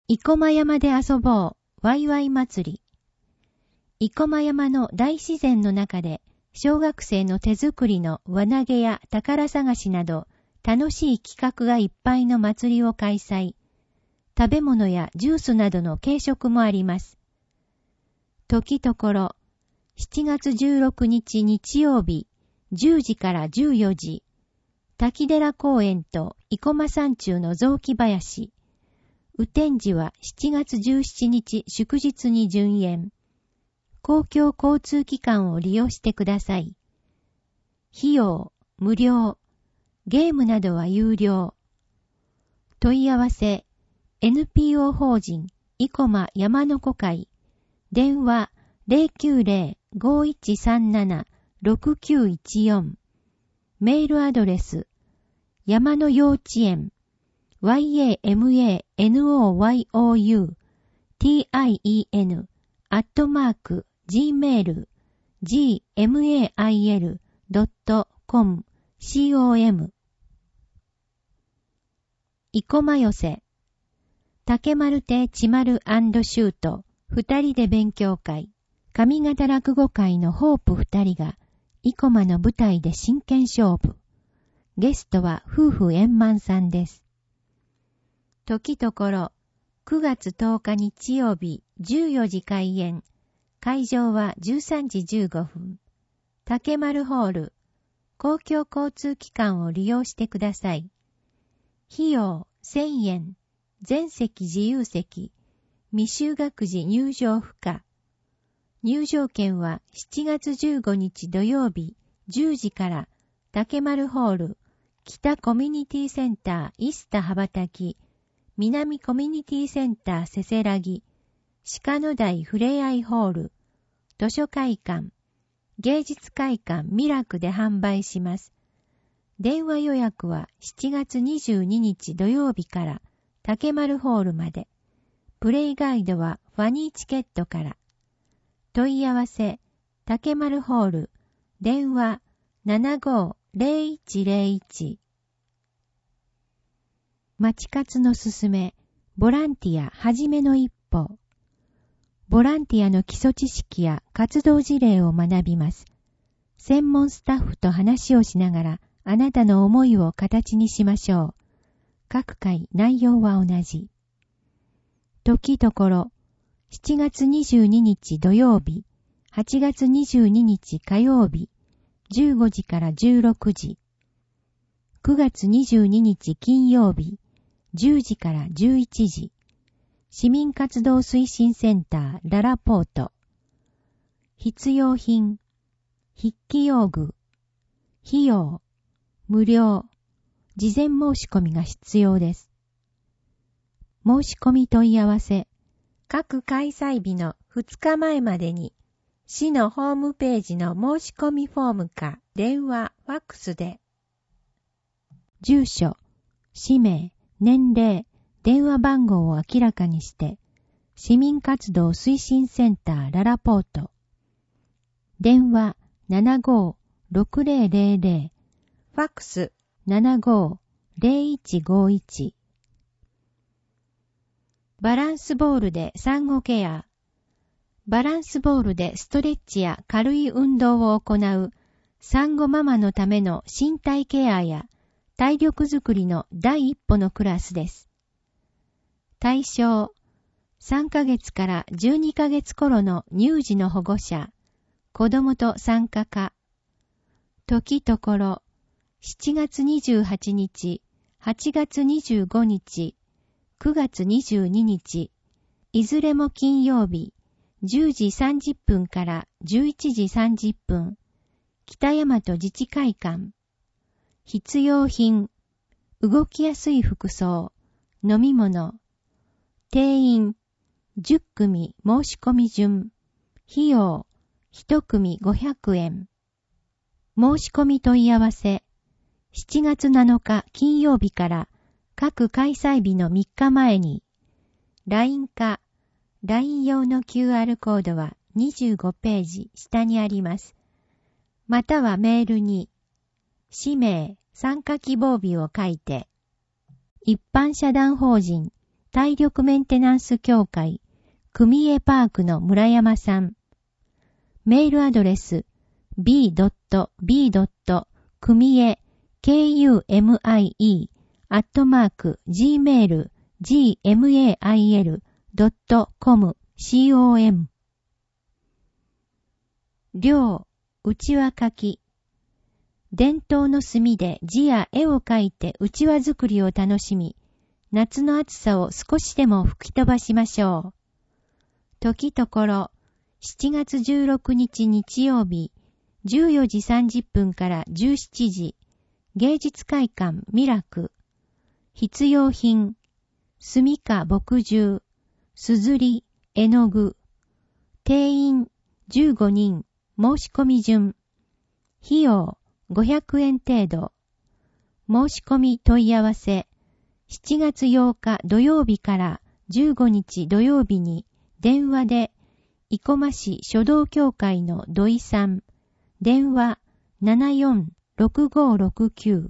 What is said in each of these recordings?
生駒山で遊ぼう、ワイワイ祭り。生駒山の大自然の中で、小学生の手作りの輪投げや宝探しなど、楽しい企画がいっぱいの祭りを開催。食べ物やジュースなどの軽食もあります。時ところ、7月16日日曜日、10時から14時、滝寺公園と生駒山中の雑木林。雨天時は7月17日祝日に順延。公共交通機関を利用してください。費用、無料。ゲームなどは有料。問い合わせ、NPO 法人、生駒山の子会。電話、090-5137-6914。メールアドレス、山の幼稚園、yamanoyoutien@gmail.com com 生駒寄せ竹丸亭千丸&シュート二人で勉強会上方落語会のホープ二人が生駒の舞台で真剣勝負。ゲストは夫婦円満さんです。時ところ9月10日日曜日14時開演。会場は13時15分。竹丸ホール。公共交通機関を利用してください。費用1000円。全席自由席。未就学児入場不可。入場券は7月15日土曜日10時から竹丸ホール北コミュニティセンターイスタ羽ばたき南コミュニティセンターせせらぎ鹿の台ふれあいホール図書会館芸術会館ミラクで販売します。電話予約は7月22日土曜日から竹丸ホールまで。プレイガイドはファニーチケットから。問い合わせ、竹丸ホール、電話750101。町活のすすめ、ボランティアはじめの一歩。ボランティアの基礎知識や活動事例を学びます。専門スタッフと話をしながら、あなたの思いを形にしましょう。各回内容は同じ。時ところ、7月22日土曜日、8月22日火曜日、15時から16時。9月22日金曜日、10時から11時。市民活動推進センターララポート。必要品、筆記用具、費用、無料、事前申し込みが必要です。申し込み問い合わせ、各開催日の2日前までに、市のホームページの申し込みフォームか電話、ファックスで、住所、氏名、年齢、電話番号を明らかにして、市民活動推進センターララポート、電話75-6000、ファックス75-0151。バランスボールで産後ケア。バランスボールでストレッチや軽い運動を行う産後ママのための身体ケアや体力づくりの第一歩のクラスです。対象、3ヶ月から12ヶ月頃の乳児の保護者、子供と参加可。時ところ、7月28日、8月25日、9月22日、いずれも金曜日、10時30分から11時30分、北大和自治会館。必要品、動きやすい服装、飲み物、定員、10組申し込み順、費用、1組500円。申し込み問い合わせ、7月7日金曜日から各開催日の3日前に、LINE か、LINE 用の QR コードは25ページ下にあります。またはメールに、氏名、参加希望日を書いて、一般社団法人、 体力メンテナンス協会、組江パークの村山さん。メールアドレス b.kumie@gmail.com com 寮、うちわ書き。伝統の墨で字や絵を描いてうちわ作りを楽しみ、夏の暑さを少しでも吹き飛ばしましょう。時ところ、7月16日日曜日、14時30分から17時、芸術会館ミラク。必要品、墨か墨汁、すずり、絵の具。定員15人、申し込み順。費用500円程度。申し込み問い合わせ。7月8日土曜日から15日土曜日に電話で、生駒市書道協会の土井さん。電話746569。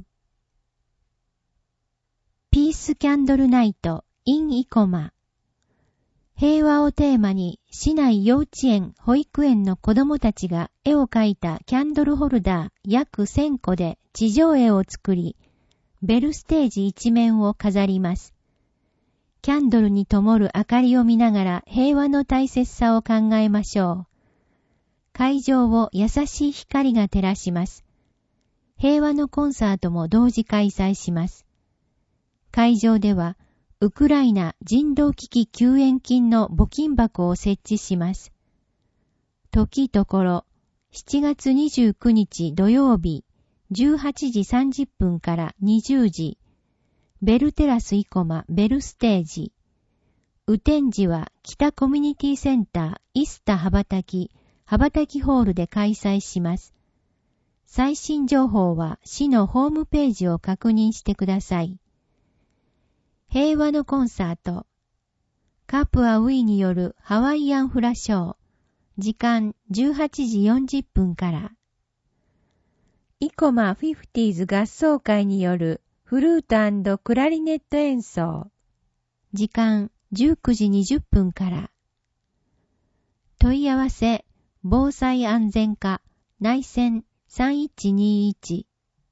ピースキャンドルナイト in 生駒。平和をテーマに市内幼稚園、保育園の子どもたちが絵を描いたキャンドルホルダー約1000個で地上絵を作り、ベルステージ一面を飾ります。キャンドルに灯る明かりを見ながら平和の大切さを考えましょう。会場を優しい光が照らします。平和のコンサートも同時開催します。会場では、ウクライナ人道危機救援金の募金箱を設置します。時ところ、7月29日土曜日、18時30分から20時、ベルテラス生駒ベルステージ。雨天時は北コミュニティセンターイスタ羽ばたきホールで開催します。最新情報は市のホームページを確認してください。平和のコンサート。カプアウィによるハワイアンフラショー。時間18時40分から。生駒フィフティーズ合奏会によるフルート&クラリネット演奏。時間19時20分から。問い合わせ、防災安全課、内線3121。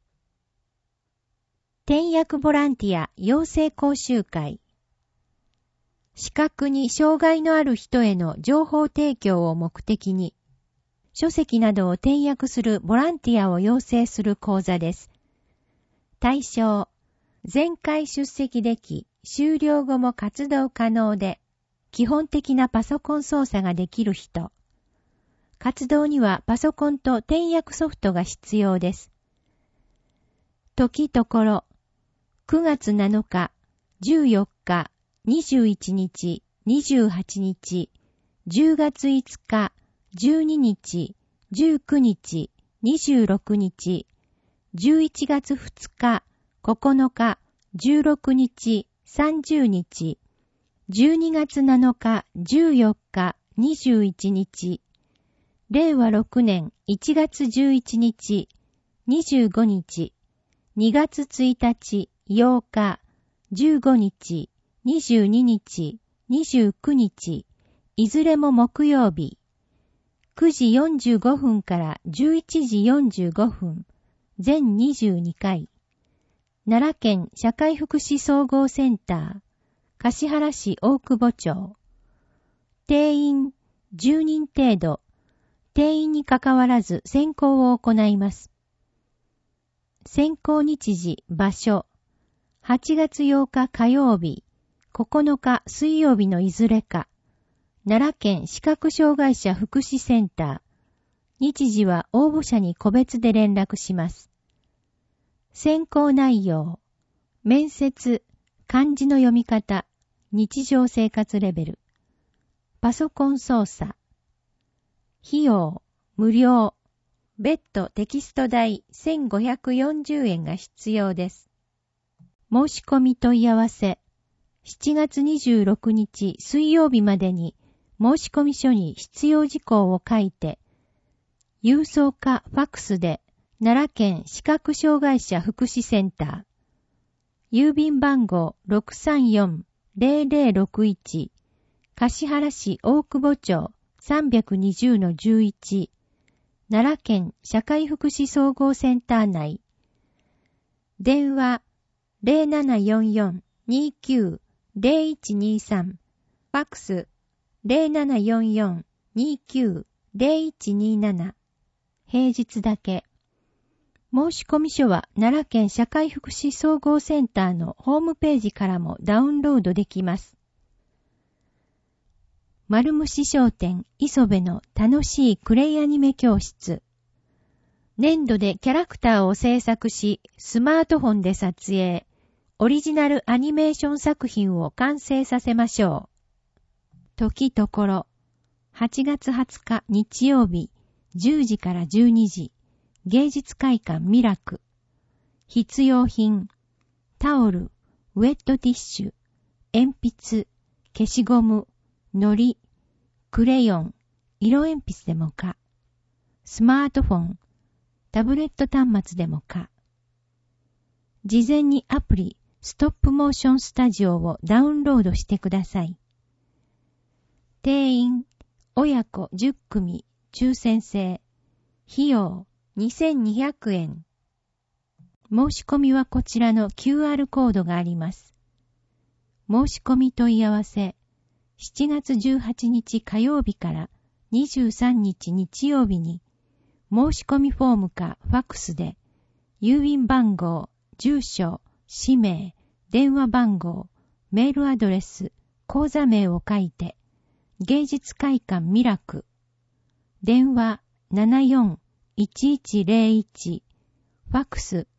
転訳ボランティア養成講習会。視覚に障害のある人への情報提供を目的に、書籍などを転訳するボランティアを養成する講座です。対象、前回出席でき、終了後も活動可能で、基本的なパソコン操作ができる人。活動にはパソコンと転訳ソフトが必要です。時ところ、9月7日、14日、21日、28日、10月5日、12日、19日、26日、11月2日、9日、16日、30日、12月7日、14日、21日、令和6年1月11日、25日、2月1日、8日、15日、22日、29日、いずれも木曜日、9時45分から11時45分、全22回、奈良県社会福祉総合センター、橿原市大久保町、定員10人程度、定員にかかわらず選考を行います。選考日時、場所、8月8日火曜日、9日水曜日のいずれか、奈良県視覚障害者福祉センター、日時は応募者に個別で連絡します。選考内容、面接、漢字の読み方、日常生活レベル、パソコン操作、費用、無料、別途テキスト代1540円が必要です。申し込み問い合わせ、7月26日水曜日までに申し込み書に必要事項を書いて、郵送かファックスで奈良県視覚障害者福祉センター、郵便番号 634-0000 0061、橿原市大久保町 320-11、奈良県社会福祉総合センター内。電話0744-29-0123、ファックス0744-29-0127、平日だけ。申込書は奈良県社会福祉総合センターのホームページからもダウンロードできます。丸虫商店磯部の楽しいクレイアニメ教室。粘土でキャラクターを制作し、スマートフォンで撮影、オリジナルアニメーション作品を完成させましょう。時ところ、8月20日日曜日、10時から12時、芸術会館ミラク。必要品、タオル、ウェットティッシュ、鉛筆、消しゴム、糊、クレヨン、色鉛筆でもか。スマートフォン、タブレット端末でもか。事前にアプリ、ストップモーションスタジオをダウンロードしてください。定員、親子10組、抽選制。費用、2200円。申し込みはこちらの QR コードがあります。申し込み問い合わせ、7月18日火曜日から23日日曜日に、申し込みフォームかファックスで、郵便番号、住所、氏名、電話番号、メールアドレス、口座名を書いて、芸術会館ミラク、電話74-1101、ファックス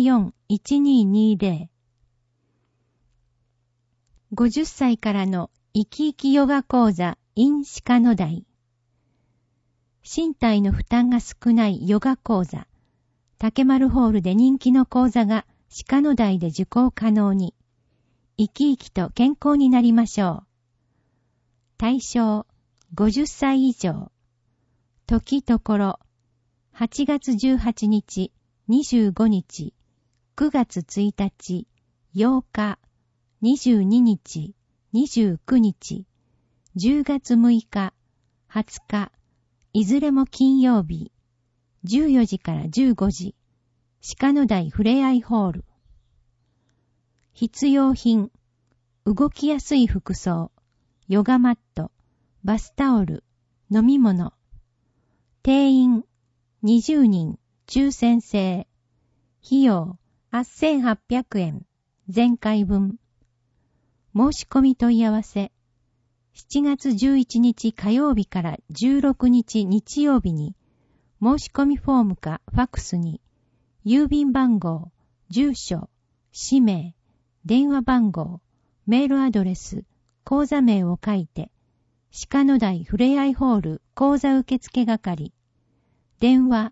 74-1220。50歳からの生き生きヨガ講座 in 鹿野台。身体の負担が少ないヨガ講座。竹丸ホールで人気の講座が鹿野台で受講可能に。生き生きと健康になりましょう。対象50歳以上。時ところ8月18日、25日、9月1日、8日、22日、29日、10月6日、20日、いずれも金曜日、14時から15時、鹿野台ふれあいホール。必要品、動きやすい服装、ヨガマット、バスタオル、飲み物。定員、20人、抽選制。費用、8800円、前回分。申し込み問い合わせ。7月11日火曜日から16日日曜日に、申し込みフォームかファックスに、郵便番号、住所、氏名、電話番号、メールアドレス、口座名を書いて、鹿野台ふれあいホール口座受付係。電話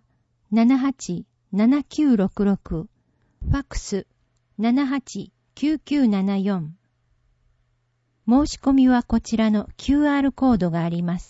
78-7966、ファックス78-9974。申し込みはこちらの QR コードがあります。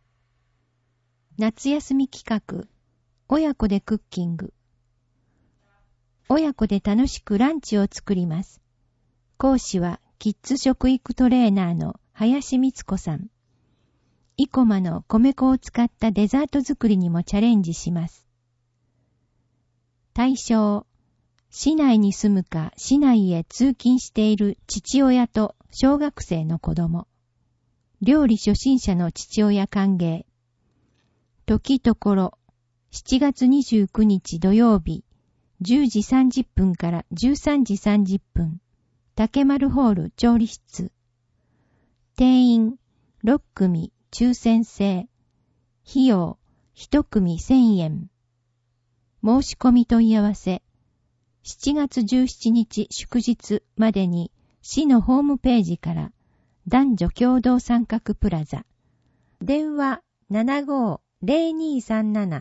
夏休み企画、親子でクッキング。親子で楽しくランチを作ります。講師はキッズ食育トレーナーの林光子さん。生駒の米粉を使ったデザート作りにもチャレンジします。対象、市内に住むか市内へ通勤している父親と小学生の子供。料理初心者の父親歓迎。時ところ、7月29日土曜日、10時30分から13時30分、竹丸ホール調理室。定員、6組、抽選制。費用、1組1000円。申し込み問い合わせ。7月17日祝日までに市のホームページから男女共同参画プラザ。電話75-0237。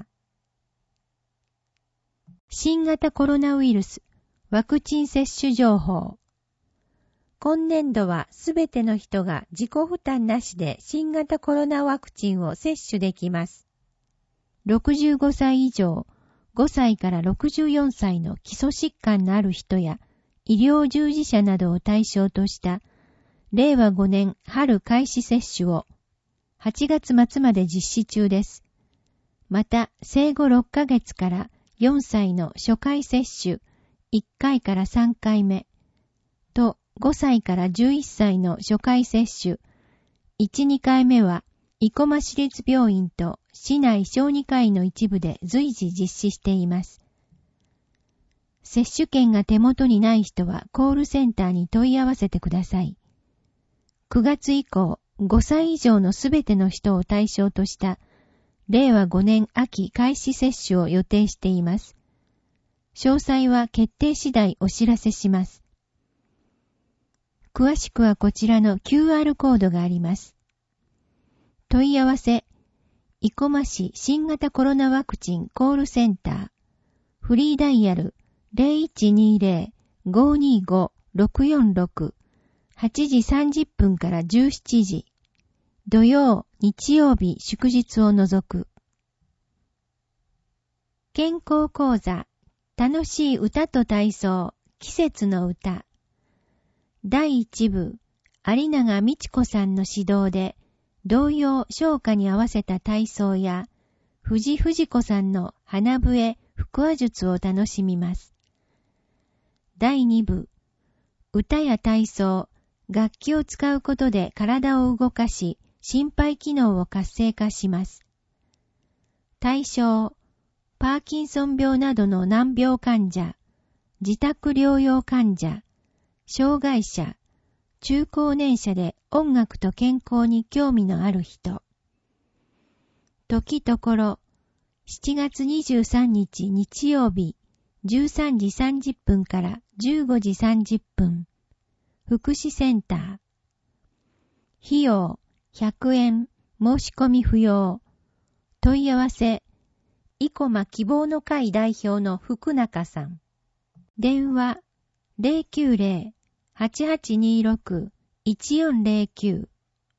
新型コロナウイルスワクチン接種情報。今年度はすべての人が自己負担なしで新型コロナワクチンを接種できます。65歳以上、5歳から64歳の基礎疾患のある人や医療従事者などを対象とした令和5年春開始接種を8月末まで実施中です。また、生後6ヶ月から4歳の初回接種1回から3回目と5歳から11歳の初回接種1、2回目は生駒市立病院と市内小児科医の一部で随時実施しています。接種券が手元にない人はコールセンターに問い合わせてください。9月以降、5歳以上のすべての人を対象とした令和5年秋開始接種を予定しています。詳細は決定次第お知らせします。詳しくはこちらの QR コードがあります。問い合わせ、生駒市新型コロナワクチンコールセンター、フリーダイヤル 0120-525-646、8時30分から17時、土曜、日曜日、祝日を除く。健康講座、楽しい歌と体操、季節の歌。第1部、有永美智子さんの指導で、童謡唱歌に合わせた体操や、藤子さんの花笛、腹話術を楽しみます。第2部、歌や体操、楽器を使うことで体を動かし、心肺機能を活性化します。対象、パーキンソン病などの難病患者、自宅療養患者、障害者、中高年者で音楽と健康に興味のある人。時ところ、7月23日日曜日、13時30分から15時30分、福祉センター。費用、100円、申し込み不要。問い合わせ、生駒希望の会代表の福中さん。電話、090-8826-1409。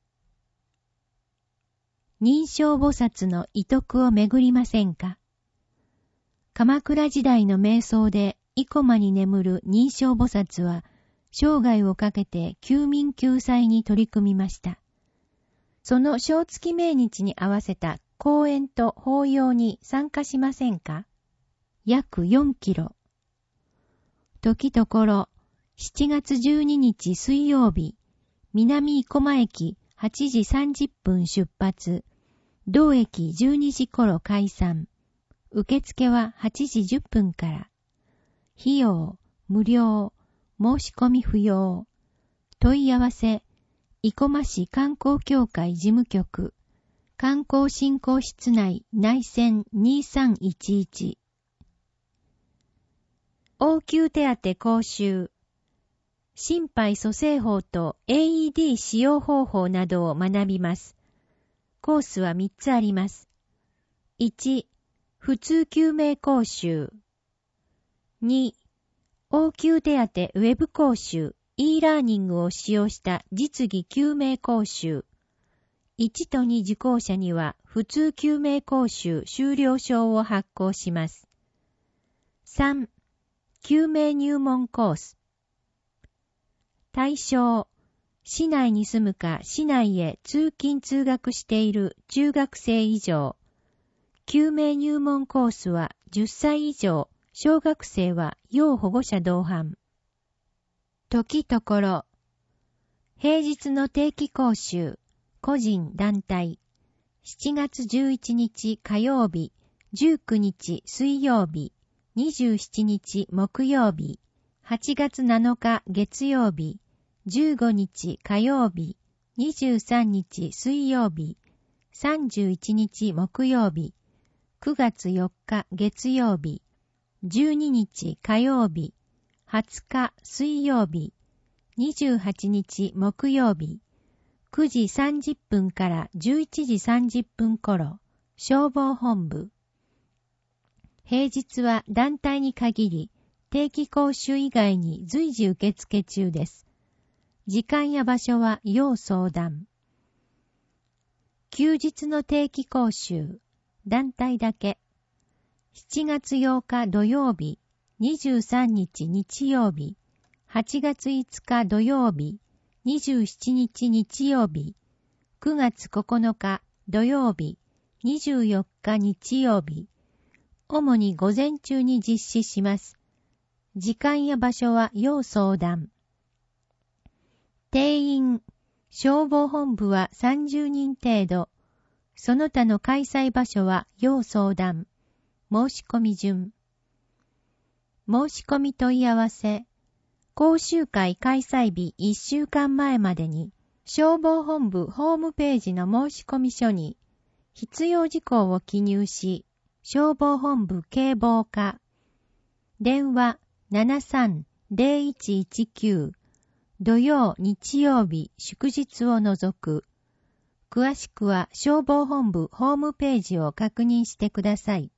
認証菩薩の遺徳を巡りませんか？鎌倉時代の瞑想で生駒に眠る認証菩薩は、生涯をかけて救民救済に取り組みました。その正月命日に合わせた講演と法要に参加しませんか？約4キロ。時ところ、7月12日水曜日、南生駒駅8時30分出発、同駅12時頃解散。受付は8時10分から。費用、無料、申し込み不要。問い合わせ、生駒市観光協会事務局、観光振興室内内線2311。応急手当講習。心肺蘇生法と AED 使用方法などを学びます。コースは3つあります。1、普通救命講習。2、応急手当ウェブ講習 e ラーニングを使用した実技救命講習。1と2受講者には普通救命講習修了証を発行します。3、救命入門コース。対象、市内に住むか市内へ通勤通学している中学生以上。救命入門コースは10歳以上、小学生は要保護者同伴。時ところ、平日の定期講習、個人団体、7月11日火曜日、19日水曜日、27日木曜日、8月7日月曜日、15日火曜日、23日水曜日、31日木曜日、9月4日月曜日、12日火曜日、20日水曜日、28日木曜日、9時30分から11時30分頃、消防本部。平日は団体に限り、定期講習以外に随時受付中です。時間や場所は要相談。休日の定期講習、団体だけ。7月8日土曜日、23日日曜日、8月5日土曜日、 27日日曜日、9月9日土曜日、24日日曜日、主に午前中に実施します。時間や場所は要相談。定員、消防本部は30人程度。その他の開催場所は要相談。申し込み順。申し込み問い合わせ。講習会開催日1週間前までに、消防本部ホームページの申し込み書に、必要事項を記入し、消防本部警防課。電話73-0119。土曜、日曜日、祝日を除く。詳しくは消防本部ホームページを確認してください。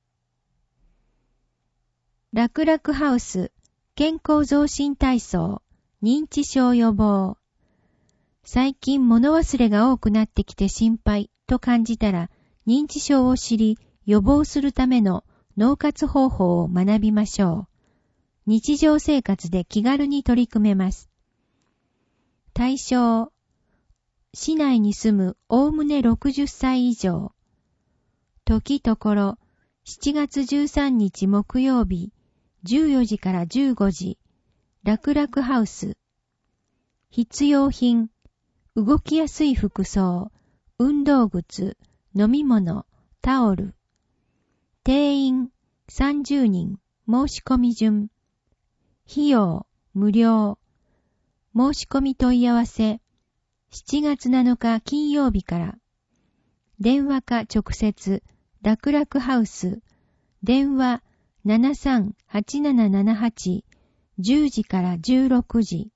楽々ハウス、健康増進体操、認知症予防。最近物忘れが多くなってきて心配と感じたら、認知症を知り、予防するための脳活方法を学びましょう。日常生活で気軽に取り組めます。対象、市内に住むおおむね60歳以上。時ところ、7月13日木曜日、14時から15時、楽々ハウス。必要品、動きやすい服装、運動靴、飲み物、タオル。定員、30人、申し込み順。費用、無料。申し込み問い合わせ。7月7日金曜日から。電話か直接、楽々ハウス。電話、73-8778、10時から16時。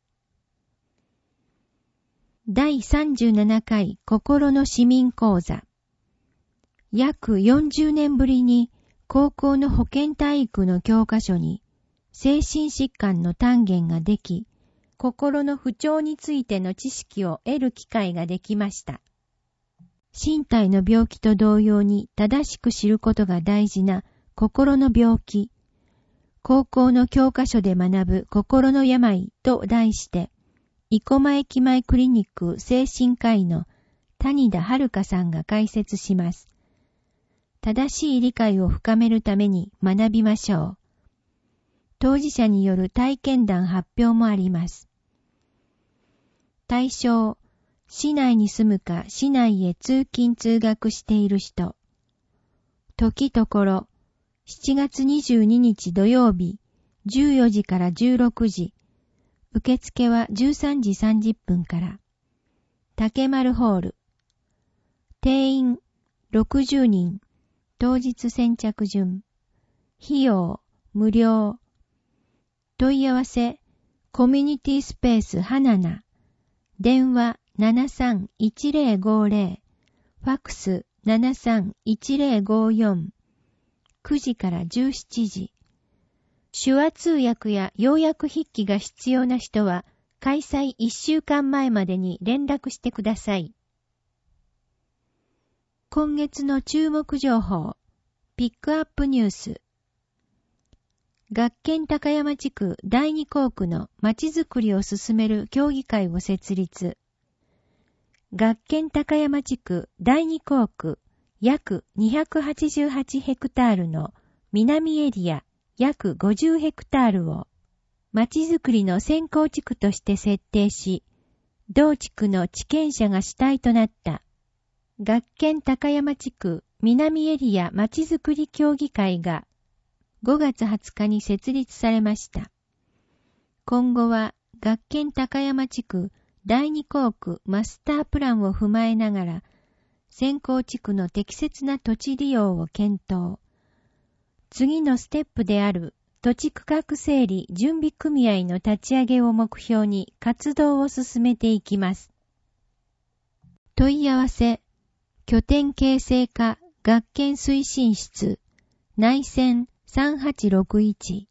第37回心の市民講座。約40年ぶりに高校の保健体育の教科書に精神疾患の単元ができ、心の不調についての知識を得る機会ができました。身体の病気と同様に正しく知ることが大事な心の病気。高校の教科書で学ぶ心の病と題して、生駒駅前クリニック精神科医の谷田遥さんが解説します。正しい理解を深めるために学びましょう。当事者による体験談発表もあります。対象、市内に住むか市内へ通勤通学している人。時ところ、7月22日土曜日、14時から16時。受付は13時30分から。竹丸ホール。定員60人。当日先着順。費用無料。問い合わせ、コミュニティスペース花菜。電話73-1050。ファクス73-1054。9時から17時。手話通訳や要約筆記が必要な人は、開催1週間前までに連絡してください。今月の注目情報、ピックアップニュース。学研高山地区第二校区のまちづくりを進める協議会を設立。学研高山地区第二校区約288ヘクタールの南エリア約50ヘクタールをまちづくりの先行地区として設定し、同地区の地権者が主体となった学研高山地区南エリアまちづくり協議会が5月20日に設立されました。今後は学研高山地区第二校区マスタープランを踏まえながら、先行地区の適切な土地利用を検討。次のステップである土地区画整理準備組合の立ち上げを目標に活動を進めていきます。問い合わせ、拠点形成課学研推進室、内線3861。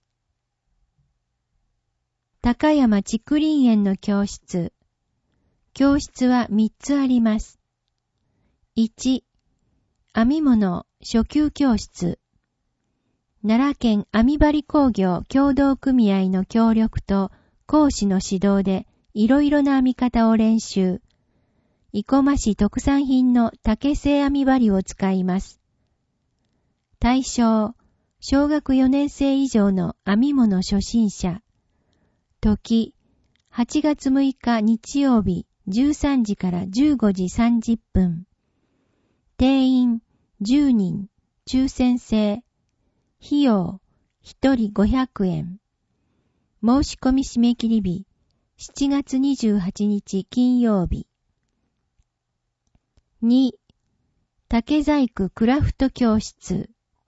高山竹林園の教室。教室は3つあります。1、編み物初級教室。奈良県編み針工業協同組合の協力と講師の指導でいろいろな編み方を練習。生駒市特産品の竹製編み針を使います。対象、小学4年生以上の編み物初心者。時、8月6日日曜日13時から15時30分。定員10人、抽選制。費用1人500円。申し込み締め切り日、7月28日金曜日。2. 竹細工クラフト教室。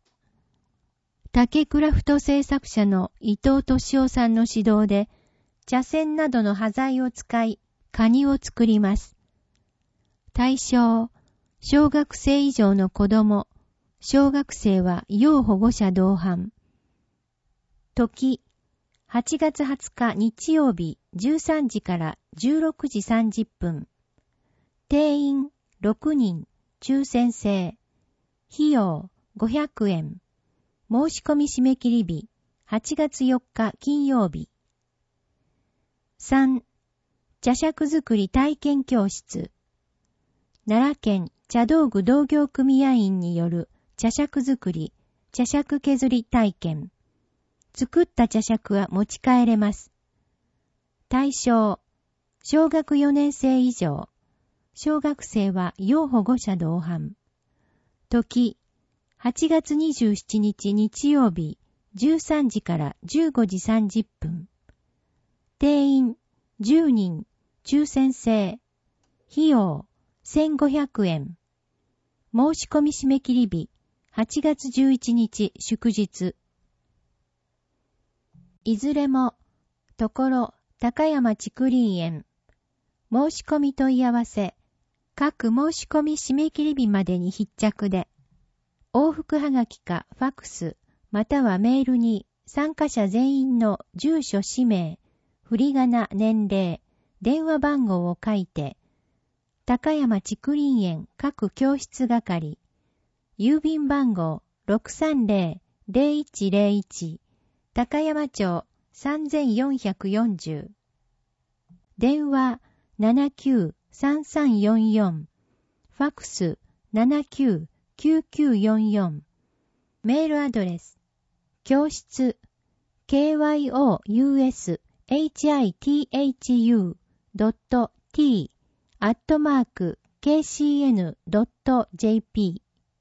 竹クラフト製作者の伊藤敏夫さんの指導で、茶筅などの端材を使い、カニを作ります。対象、小学生以上の子供、小学生は要保護者同伴。時、8月20日日曜日13時から16時30分。定員6人、抽選制。費用500円。申し込み締め切り日、8月4日金曜日。3. 茶杓作り体験教室。奈良県茶道具同業組合員による茶杓作り、茶杓削り体験。作った茶杓は持ち帰れます。対象、小学4年生以上。小学生は要保護者同伴。時、8月27日日曜日13時から15時30分。定員10人、抽選制。費用1500円。申し込み締め切り日、8月11日祝日。いずれも、ところ、高山竹林園。申し込み問い合わせ、各申し込み締め切り日までに必着で、往復はがきかファクス、またはメールに参加者全員の住所氏名、振り仮名年齢、電話番号を書いて、高山竹林園各教室係、郵便番号 630-0101 高山町3440電話793344ファクス799944メールアドレス教室 kyoushithu.t@kcn.jp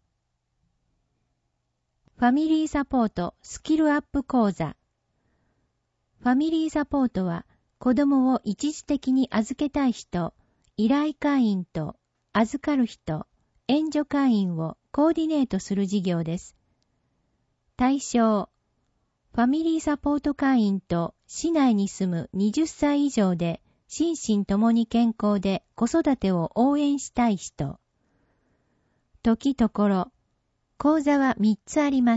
ファミリーサポートスキルアップ講座。ファミリーサポートは子供を一時的に預けたい人、依頼会員と預かる人、援助会員をコーディネートする事業です。対象、ファミリーサポート会員と市内に住む20歳以上で心身ともに健康で子育てを応援したい人。時ところ、講座は3つあります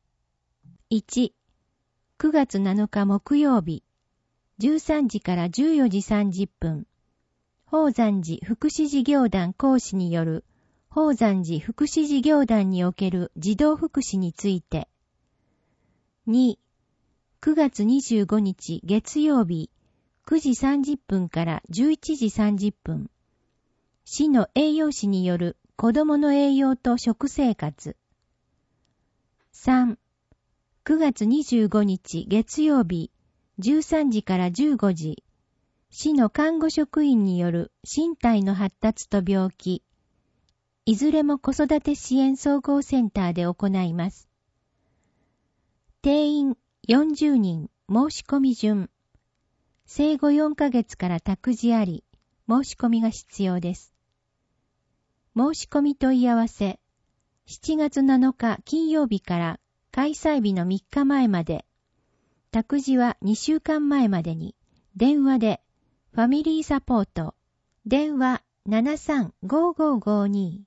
。1、9月7日木曜日、13時から14時30分、宝山寺福祉事業団講師による宝山寺福祉事業団における児童福祉について。2、9月25日月曜日、9時30分から11時30分、市の栄養士による子どもの栄養と食生活。3、9月25日月曜日、13時から15時、市の看護職員による身体の発達と病気、いずれも子育て支援総合センターで行います。定員40人、申し込み順。生後4ヶ月から託児あり、申し込みが必要です。申し込み問い合わせ、7月7日金曜日から開催日の3日前まで、託児は2週間前までに、電話で、ファミリーサポート、電話 735552。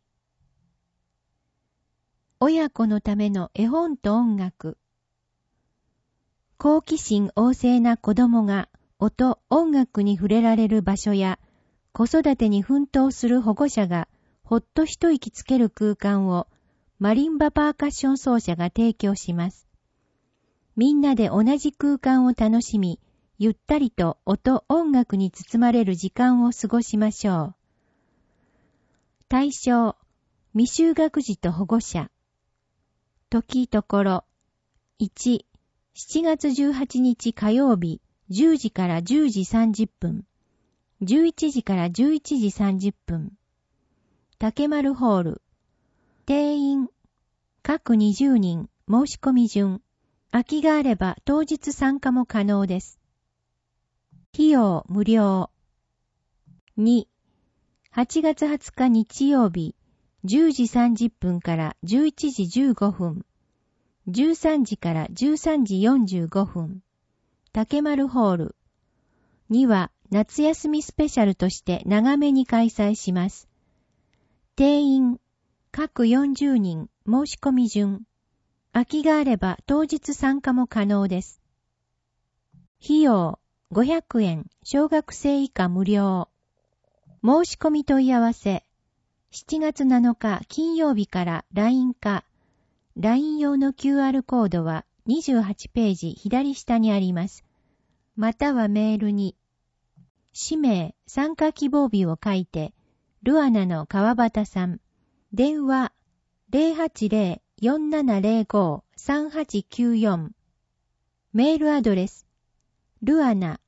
親子のための絵本と音楽。好奇心旺盛な子供が音、音楽に触れられる場所や、子育てに奮闘する保護者がほっと一息つける空間をマリンバパーカッション奏者が提供します。みんなで同じ空間を楽しみ、 ゆったりと音楽に包まれる時間を過ごしましょう。対象、未就学児と保護者。時ところ。1、7月18日火曜日、10時から10時30分。11時から11時30分。竹丸ホール。定員、各20人、申し込み順。空きがあれば当日参加も可能です。費用無料。2、8月20日日曜日、10時30分から11時15分。13時から13時45分。竹丸ホール。2は夏休みスペシャルとして長めに開催します。定員、各40人、申し込み順。空きがあれば当日参加も可能です。費用、500円、小学生以下無料。申し込み問い合わせ。7月7日金曜日から LINE か。LINE 用の QR コードは28ページ左下にあります。またはメールに。氏名、参加希望日を書いて、ルアナの川端さん。電話、080-4705-3894。メールアドレス、luana,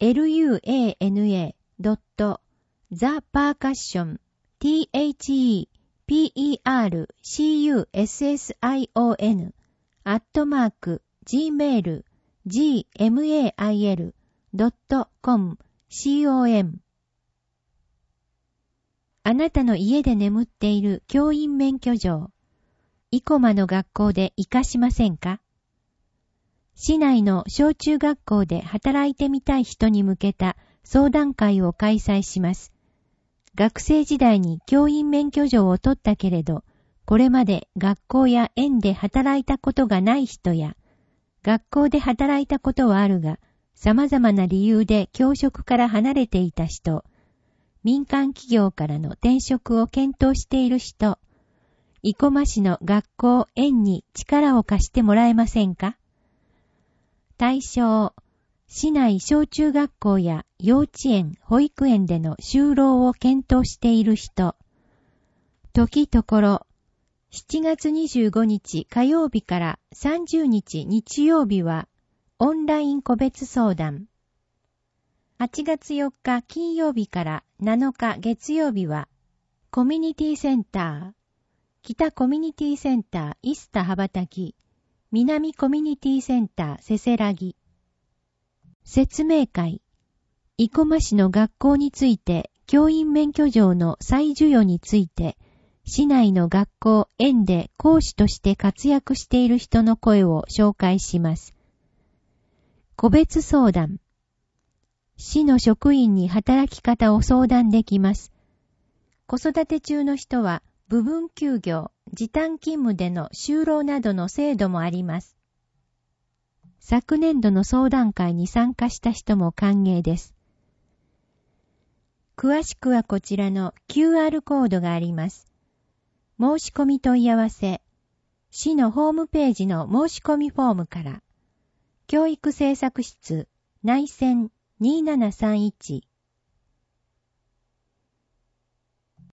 luana.thepercussion, @gmail, gmail.com, com。 あなたの家で眠っている教員免許状、生駒の学校で活かしませんか？市内の小中学校で働いてみたい人に向けた相談会を開催します。学生時代に教員免許状を取ったけれど、これまで学校や園で働いたことがない人や、学校で働いたことはあるが、様々な理由で教職から離れていた人、民間企業からの転職を検討している人、生駒市の学校、園に力を貸してもらえませんか？対象、市内小中学校や幼稚園、保育園での就労を検討している人、時ところ、7月25日火曜日から30日日曜日はオンライン個別相談。8月4日金曜日から7日月曜日はコミュニティセンター、北コミュニティセンターイスタ羽ばたき、南コミュニティセンターせせらぎ。説明会、生駒市の学校について、教員免許状の再授与について、市内の学校、園で講師として活躍している人の声を紹介します。個別相談。市の職員に働き方を相談できます。子育て中の人は部分休業、時短勤務での就労などの制度もあります。昨年度の相談会に参加した人も歓迎です。詳しくはこちらの QR コードがあります。申し込み問い合わせ、市のホームページの申し込みフォームから、教育政策室内線2731